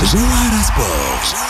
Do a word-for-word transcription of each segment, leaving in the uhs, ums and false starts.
جوهرة سبورت.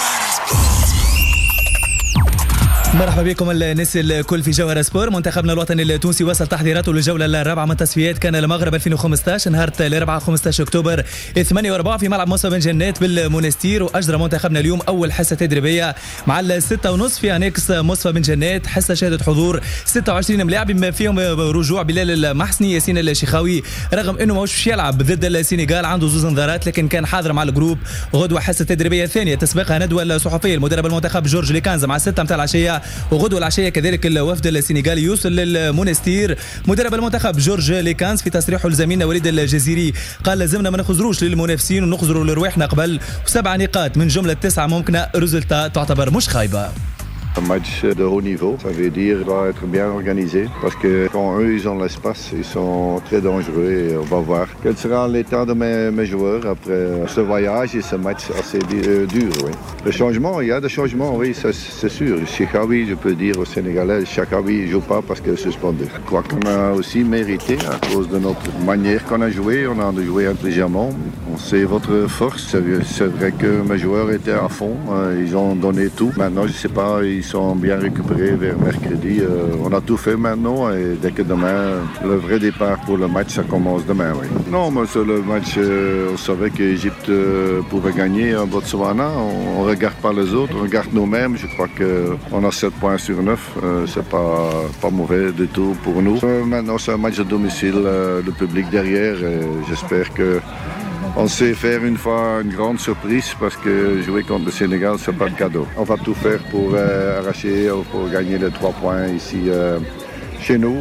مرحبا بكم الناس الكل في جوهرة سبور. منتخبنا الوطني التونسي وصل تحضيراته للجولة الرابعة من تصفيات كان المغرب ألفين وخمسطاش نهار الأربعاء خمسطاش أكتوبر ثمانية وأربعين في ملعب مصطفى بن جنات بالمونستير. وأجرى منتخبنا اليوم أول حصة تدريبية مع الستة ونص في أنيكس مصطفى بن جنات. حصة شهدت حضور ستة وعشرين ملاعب بما فيهم رجوع بلال المحسني، ياسين الشيخاوي، رغم أنه ماهوش باش يلعب ضد السنغال، عنده زوز انذارات لكن كان حاضر مع الجروب. غدوة حصة تدريبية ثانية تسبقها ندوة الصحفية المدرب المنتخب جورج ليكانز مع الستة متاع العشية. وغدوة العشية كذلك الوفد السنغالي يوصل للمونستير. مدرب المنتخب جورج ليكانز في تصريحه لزميلنا وليد الجزيري قال لازمنا ما نخزروش للمنافسين ونخزروا لرواحنا قبل، وسبع نقاط من جملة تسعة ممكنة، ريزلتا تعتبر مش خايبة. Un match de haut niveau, ça veut dire qu'il va être bien organisé parce que quand eux ils ont l'espace, ils sont très dangereux et on va voir quel sera l'état de mes, mes joueurs après ce voyage et ce match assez euh, dur. Oui. Le changement, il y a des changements, oui, c'est sûr. Cheikhaoui, je peux dire au Sénégalais, Cheikhaoui ne joue pas parce qu'il est suspendu. Je crois qu'on a aussi mérité à cause de notre manière qu'on a joué, on a joué intelligemment. On sait votre force, c'est vrai que mes joueurs étaient à fond, ils ont donné tout. Maintenant, je ne sais pas, ils sont bien récupérés vers mercredi. Euh, on a tout fait maintenant et dès que demain, le vrai départ pour le match, ça commence demain. Oui. Non, mais sur le match, euh, on savait qu'Égypte euh, pouvait gagner à Botswana. On ne regarde pas les autres, on regarde nous-mêmes. Je crois qu'on a sept points sur neuf. Euh, c'est pas, pas mauvais du tout pour nous. Euh, maintenant, c'est un match de domicile, euh, le public derrière. Et j'espère que on sait faire une fois une grande surprise parce que jouer contre le Sénégal, c'est pas le cadeau. On va tout faire pour euh, arracher, pour gagner les trois points ici euh, chez nous.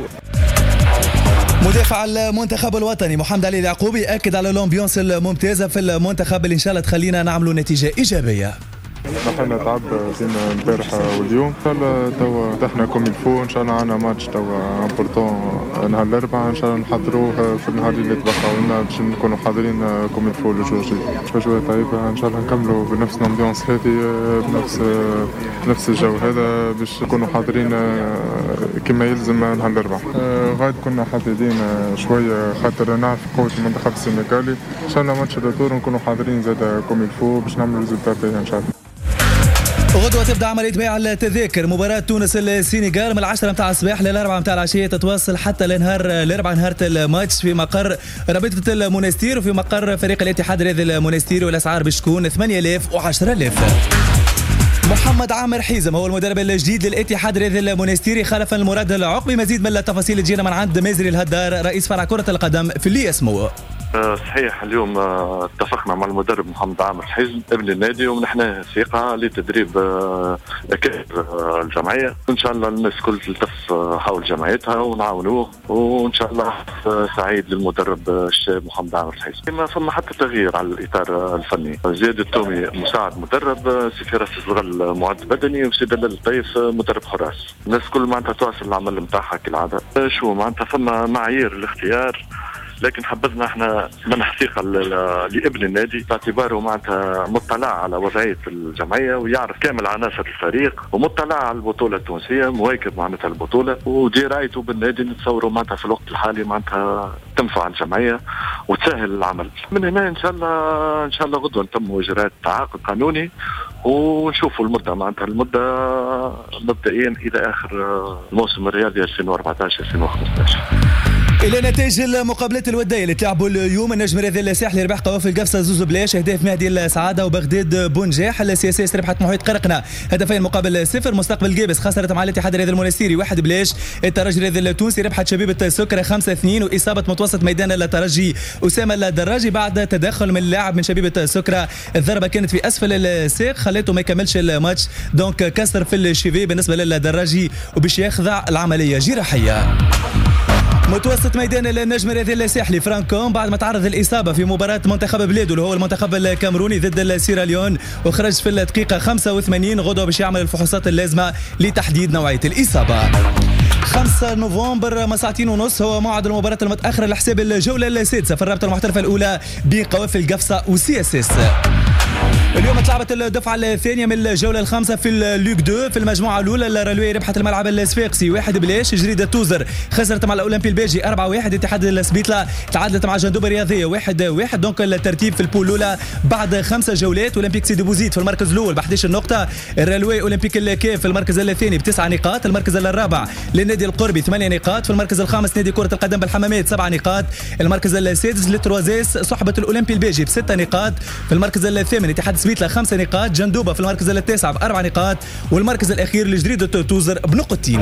مدافع المنتخب الوطني محمد علي اليعقوبي أكد على الأمبيونس الممتازة في المنتخب اللي إن شاء الله تخلينا نعملوا نتيجة إيجابية. نحن تعب فينا البارح واليوم، ان شاء الله توا فتحنا كوم الفو، ان شاء الله عندنا ماتش توا امبورطون نهار الاربعاء، ان شاء الله نحضروه في النهار اللي تبقى لنا باش نكونوا حاضرين كوم الفو الجوج. شوية طيبة ان شاء الله نكملوا بنفس الامبيونس هذه، بنفس نفس الجو هذا باش نكونوا حاضرين كما يلزم نهار الاربعاء. غاد كنا حديدين شوية خاطر نعرف قوة المنتخب السنغالي، ان شاء الله ماتش الدور نكونوا حاضرين زاد كوم الفو باش نعملوا ريزولتا باهي ان شاء الله. غدوة تبدأ عملية بيع التذاكر. مباراة تونس السنغال من العشرة متاع الصباح للأربعة متاع العشية، تتواصل حتى لنهار الأربعاء نهار الماتش في مقر رابطة المونستير وفي مقر فريق الاتحاد الرياضي المونستير، والأسعار باش تكون ثمانية آلاف وعشرة آلاف. محمد عامر حيزم هو المدرب الجديد للاتحاد الرياضي المونستيري خلفا المراد العقبي. مزيد من التفاصيل تجينا من عند مازري الهدار رئيس فرع كرة القدم في اللي اسمه. صحيح، اليوم اتفقنا مع المدرب محمد عامر حزم ابن النادي ومنحناه ثقة لتدريب كبير الجمعية، وإن شاء الله الناس كل تلتف حول جمعيتها ونعاونوه، وإن شاء الله سعيد للمدرب الشاب محمد عامر حزم. ما فما حتى تغيير على الإطار الفني. زياد التومي مساعد مدرب، سي فراس الزغل معد بدني، وسي دلال الطيف مدرب حراس. الناس كل معناتها تواصل العمل نتاعها كالعادة. شو معناتها فما معايير الاختيار، لكن حبذنا احنا منح ثقة لابن النادي باعتباره معناتها مطلع على وضعية الجمعية ويعرف كامل عناصر الفريق ومطلع على البطولة التونسية، مواكب معناتها البطولة، ودي رايته بالنادي نتصوروا معناتها في الوقت الحالي معناتها تنفع الجمعية وتسهل العمل. من هنا ان شاء الله ان شاء الله غدوة نتم اجراءات تعاقد قانوني ونشوفوا المدة معناتها المدة مبدئيا الى اخر الموسم الرياضي ألفين وأربعطاش ألفين وخمسطاش. إلى نتائج المقابلات الودية اللي تلعبوا اليوم. النجم الرياضي الساحلي ربح قوافل قفصة زوز بلاش، أهداف مهدي السعادة وبغداد بونجاح. السي اس اس ربحت محيط قرقنة هدفين مقابل صفر. مستقبل جيبس خسرت مع الاتحاد الرياضي المونستيري واحد بلاش. الترجي الرياضي التونسي ربحت شبيبة سكرة خمسة اثنين. وإصابة متوسط ميدان الترجي أسامة الدراجي بعد تدخل من اللاعب من شبيبة سكرة. الضربة كانت في أسفل الساق خليته ما يكملش الماتش، دونك كسر في الشيفي بالنسبة للدراجي وباش يخضع العملية جراحية. متوسط ميدان النجم الرياضي الساحلي فرانكوم بعد ما تعرض الإصابة في مباراة منتخب بلاده اللي هو المنتخب الكاميروني ضد السيراليون، وخرج في الدقيقة خمسة وثمانين. غدوة باش يعمل الفحوصات اللازمة لتحديد نوعية الإصابة. خمسة نوفمبر مساء ساعتين ونص هو موعد المباراة المتأخرة لحساب الجولة السادسة في الرابطة المحترفة الأولى بين قوافل قفصة وسي اس اس. اليوم تلعبت الدفعة الثانية من الجولة الخامسة في الليغ اثنين في المجموعة الأولى. الرلوي ربحت الملعب الصفاقسي واحد بلاش. جريدة توزر خسرت مع الأولمبي البلجي أربعة واحد. اتحاد السبيطلة تعادلت مع جندوبة الرياضية واحد واحد. دونك الترتيب في البول الأولى بعد خمسة جولات. أولمبيك سيدي بوزيد في المركز الأول ب إحدى عشرة نقطة. الرلوي أولمبيك الكاف في المركز الثاني بتسع نقاط. المركز الرابع للنادي القربي ثمانية نقاط. في المركز الخامس نادي كرة القدم بالحمامات سبع نقاط. المركز السادس للتروازيس صحبة الأولمبي البلجي بست نقاط. في المركز الثامن اتحاد سبيطلة خمس نقاط. جندوبة في المركز التاسع بأربع نقاط. والمركز الأخير لجريدة توزر بنقطتين.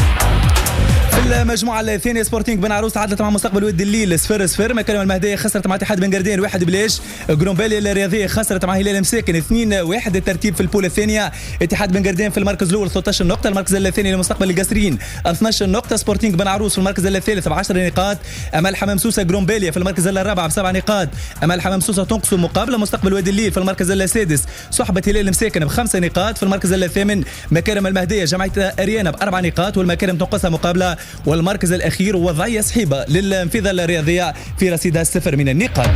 في المجموعة الثانية سبورتينغ بن عروس تعادلت مع مستقبل ود الليل صفر صفر. مكرم المهدية خسرت مع اتحاد بن قردين واحد بلاش. جرومبالي الرياضية خسرت مع هلال مساكن اثنين واحد. الترتيب في البول الثانية اتحاد بن قردين في المركز الأول ثلاثة عشر نقطة. المركز الثاني لمستقبل القصرين اثني عشر نقطة. سبورتينغ بن عروس في المركز الثالث ب عشر نقاط. أمال حمام سوسة جرومباليا في المركز الرابع بسبع نقاط. أمال حمام سوسة تنقص مقابلة مستقبل ود الليل في المركز السادس. صحبة هلال مساكن بخمس نقاط. في المركز الثامن مكارم المهدية جمعية أريانا بأربع نقاط والمكارم تنقصها مقابلة. والمركز الأخير وضعية صحيبة للانفذة الرياضية في رصيدها الصفر من النقاط.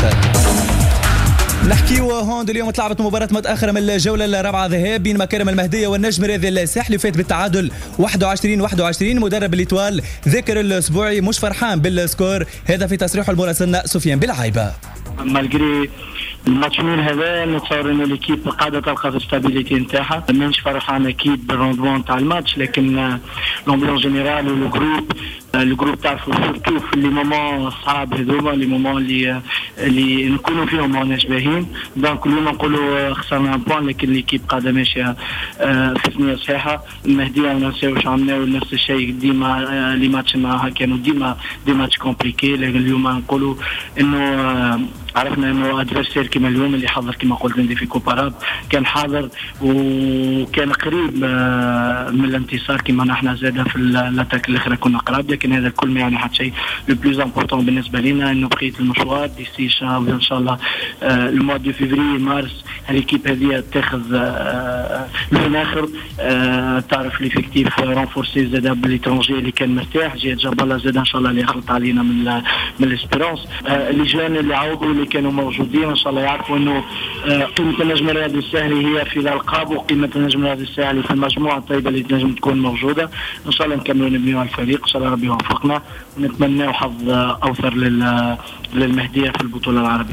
نحكيو هوند. اليوم تلعبت مباراة متأخرة من الجولة الرابعة ذهاب بين مكارم المهدية والنجم الرياضي الساحلي فات بالتعادل واحد وعشرين واحد وعشرين. مدرب الإتوال ذكر الأسبوعي مش فرحان بالسكور. هذا في تصريح المراسلنا سفيان بالعايبة. مالجري الماتشين هذا نتصور انه ليكيب قاعده تلقى في الستابيليتي نتاعها. مانيش فرحان اكيد بالروندمون تاع الماتش لكن لومبيون جينيرال والجروب الجروب تعرفوا سورتو في لي مومون الصعاب هذوما لي مومون اللي اللي نكونوا فيهم ماناش باهيين. دونك اليوم نقولوا خسرنا بوان لكن ليكيب قاعده ماشيه في ثنيه صحيحه. المهديه ما نساوش عملناو نفس الشيء ديما لي ماتش معها كانوا ديما دي ماتش كومبليكي. لكن اليوم نقولوا انه عرفنا انه ادفيرسير كما اليوم اللي حضر كما قلت عندي في كوباراب كان حاضر وكان قريب من الانتصار كما نحن زاده في الاتاك الاخرى كنا قراب. لكن هذا الكل ما يعني حتى شيء. لو بلوز امبورطون بالنسبه لنا انه بقيه المشوار ديسي ان شاء الله الموا دو فيفري مارس الكيب هذه تاخذ لون اخر. تعرف ليفيكتيف رونفورسي زاده باليترونجي اللي كان مرتاح. جهه جبالة زاده ان شاء الله اللي يخلط علينا من من الاسبيرونس. لي جون اللي عاودوا اللي كانوا موجودين ان شاء الله يعرفوا انه قيمه النجم الرياضي الساحلي هي في الالقاب وقيمه النجم الرياضي الساحلي في المجموعه الطيبه اللي تنجم تكون موجوده. ان شاء الله نكملوا نبنيوا الفريق ان شاء الله ربي يوفقنا ونتمنى حظ اوفر للمهديه في البطوله العربيه.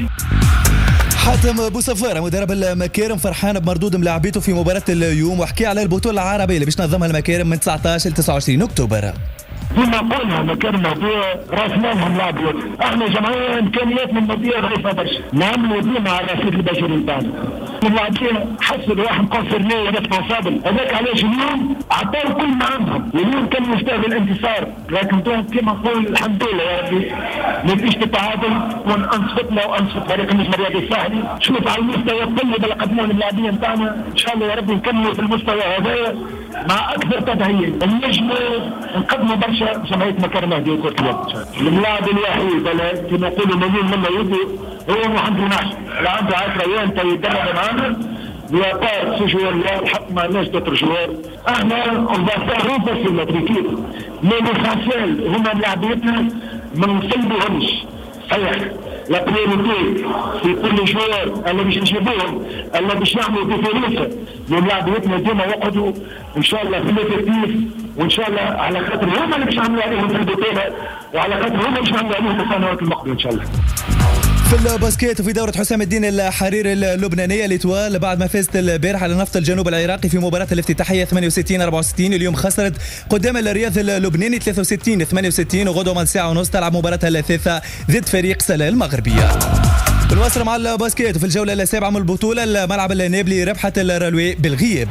حاتم بوصفارة مدرب المكارم فرحان بمردود ملاعبيته في مباراة اليوم وحكي على البطولة العربية اللي باش تنظمها المكارم من تسعة عشر ل تسعة وعشرين أكتوبر. كما قلنا مكان مهدية راس مالهم لاعبين. احنا جمعية امكانياتنا المادية ضعيفة برشا. نعملوا ديما على الرصيد البشري نتاعنا. اللاعبين حسوا الواحد كونسيرني ريسبونسابل. هذاك علاش اليوم عطاو كل ما عندهم. اليوم كان يستاهل الانتصار لكن كما نقول الحمد لله يا ربي نتيجة التعادل وانصفتنا وانصت فريق النجم الرياضي الساحلي. شوف على المستوى الكلي اللي قدموه اللاعبين نتاعنا ان شاء الله يا ربي نكملوا في المستوى هذا مع اكثر تدهير. النجم نقدموا برشا جمعية مكارم مهدية كرة اليد. اللاعب الوحيد كما نقولوا مليون منا يدي هو محمد النحس اللي عنده عشرة ايام يتدرب معنا بيقار في جوار حط مع الناس دوتر جوار. احنا نضافر في الماتريكيت مي ليسانسيال هما لاعبيتنا ما نصلبوهمش صحيح. لا بريوريتي في كل جوار اللي باش نجيبوهم اللي باش نعملوا ديفيرونس من لاعبيتنا ديما يقعدوا ان شاء الله في الافكتيف وان شاء الله على خاطر هما اللي باش نعملوا عليهم في البطوله وعلى خاطر هما اللي باش نعملوا عليهم في السنوات المقبله ان شاء الله. في الباسكيت وفي دورة حسام الدين الحريري اللبنانية الإتوال بعد ما فازت البارح على نفط الجنوب العراقي في مباراة الافتتاحية ثمانية وستين أربعة وستين. اليوم خسرت قدام الرياض اللبناني ثلاثة وستين ثمانية وستين وغدوة من ساعة ونص تلعب مباراتها الثالثة ضد فريق سلا المغربية. بنواصل مع الباسكيت وفي الجولة السابعة من البطولة الملعب النابلي ربحت الرلوي بالغياب.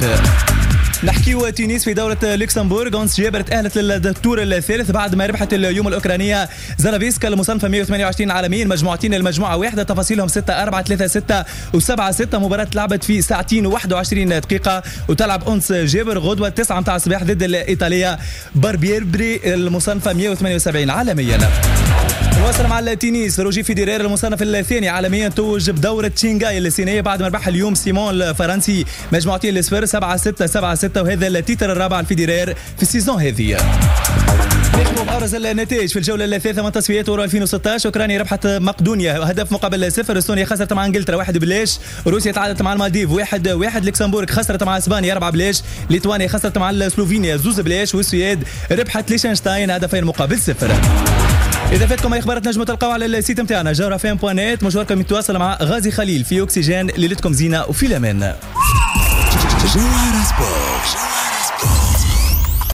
نحكيو تونس في دورة لوكسمبورغ. أونس جابر تأهلت للدور الثالث بعد ما ربحت اليوم الأوكرانية زرافيسكا المصنفة مئة وثمانية وعشرين عالميا. مجموعتين المجموعة واحدة تفاصيلهم ستة أربعة ثلاثة ستة وسبعة ستة. مباراة لعبت في ساعتين وواحد وعشرين دقيقة وتلعب أونس جابر غدوة تسعة متاع الصباح ضد الإيطالية باربيربري المصنفة مئة وثمانية وسبعين عالميا. نواصل مع التنس. روجي فيديرير المصنف الثاني عالميا توج بدورة شنغهاي الصينية بعد ما ربح اليوم سيمون الفرنسي مجموعتين الصفر سبعة ستة سبعة ستة وهذا التيتر الرابع الفيديرير في السيزون هذه. نختم بأبرز النتائج في الجولة الثالثة من تصفيات يورو ألفين وستة عشر. أوكرانيا ربحت مقدونيا هدف مقابل صفر، استونيا خسرت مع انجلترا واحد بلاش، روسيا تعادلت مع المالديف واحد واحد، لوكسمبورغ خسرت مع اسبانيا أربعة بلاش، ليتوانيا خسرت مع سلوفينيا زوز بلاش، والسويد ربحت ليشنشتاين هدفين مقابل صفر. إذا فاتكم أي أخبار تنجموا تلقاو على السيت نتاعنا جوهرة فام بوان نت. مشواركم متواصل مع غازي خليل في أكسجين. ليلتكم زينة وفي الأمان. جوهرة سبورت.